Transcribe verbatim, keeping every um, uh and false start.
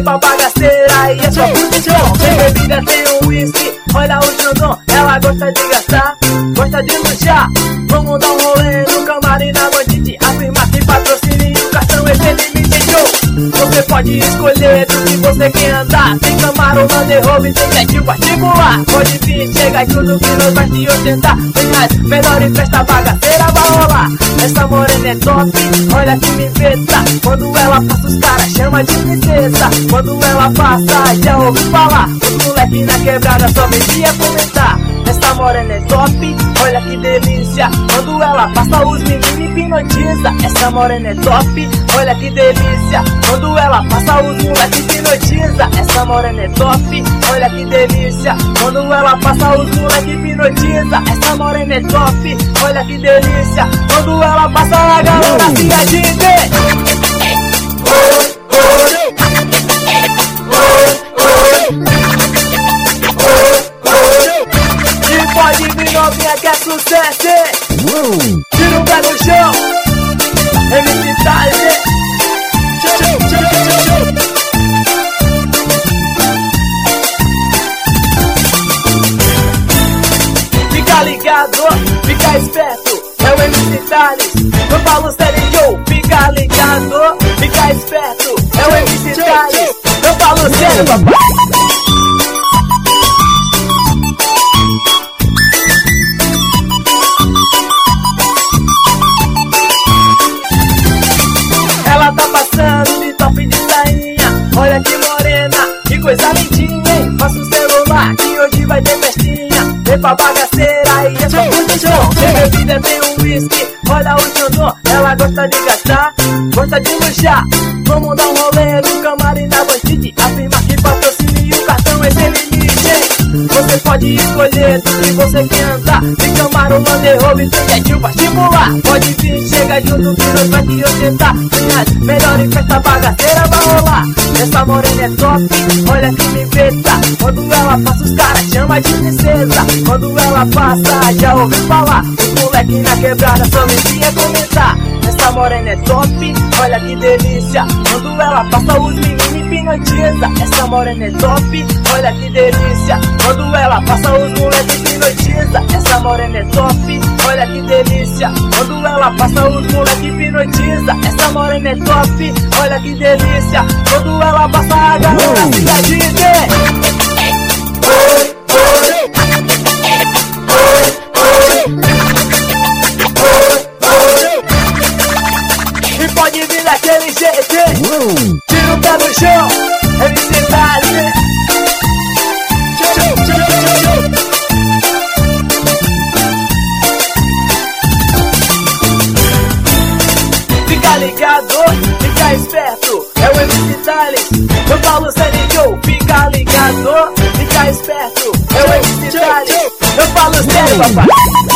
vem pra bagaceira e é só posição. Tem bebida, tem um whisky, olha o Xandão, ela gosta de gastar, gosta de luxar. Vamos dar um rolê no camarim na bandite, afirma que patrocina e o cartão é sem limite. Você pode escolher do que você quer andar. Tem Camaro, Land Rover, tem jet particular. Pode vir, chega tudo que nós vai te ostentar. Tem as melhores festas bagaceiras, vai rolar. Essa morena é top, olha que me veta. Quando ela passa os caras chama de princesa. Quando ela passa já ouvi falar. Os moleque na quebrada só vendia comentar. Essa morena é top, olha que delícia. Quando ela passa os meninos hipnotiza. Essa morena é top, olha que delícia. Quando ela passa os moleques hipnotiza. Essa morena é top, olha que delícia. Quando ela passa os moleques hipnotiza. Essa morena é top, olha que delícia. Quando ela passa a galera se agite. E pode vir novinha que é sucesso. Tira o pé no chão, M C Thales. Fica ligado, fica esperto, é o M C Thales. Eu falo sério, yo, fica ligado, fica esperto, é o M C Thales. Eu falo sério, papai. Ela tá passando de top de sainha, olha que morena, que coisa lindinha, hein? Passa o celular que hoje vai ter festinha. Vem pra bagaceira e é só posição. Tem bebida, tem um whisky, olha o Xandão, ela gosta de gastar, gosta de luxar. Vamos dar um rolê no camarim da bandite, afirma que patrocina e o cartão é sem limite, hein? Você pode escolher do que você quer andar. Tem Camaro, Land Rover, tem jet particular. Pode vir, chega junto que nós vai te ostentar. Tem as melhores festas bagaceiras, vai rolar. Essa morena é top, olha que me veta. Quando ela passa os caras chama de princesa. Quando ela passa já ouvi falar. Os moleque na quebrada só vendia comentar. Essa morena é top, olha que delícia. Quando ela passa os meninos hipnotiza. Essa morena é top, olha que delícia. Quando ela passa os moleques hipnotiza. Essa morena é top, olha que delícia. Quando ela passa os moleques hipnotiza. Essa morena é top, olha que delícia. Quando ela passa a galera se agite. E pode vir daquele jeito, tira o pé do chão, M C Thales. Fica ligado, fica esperto, é o M C Thales. Eu falo sério, yo, fica ligado, fica esperto, é o M C Thales. Eu falo sério, papai.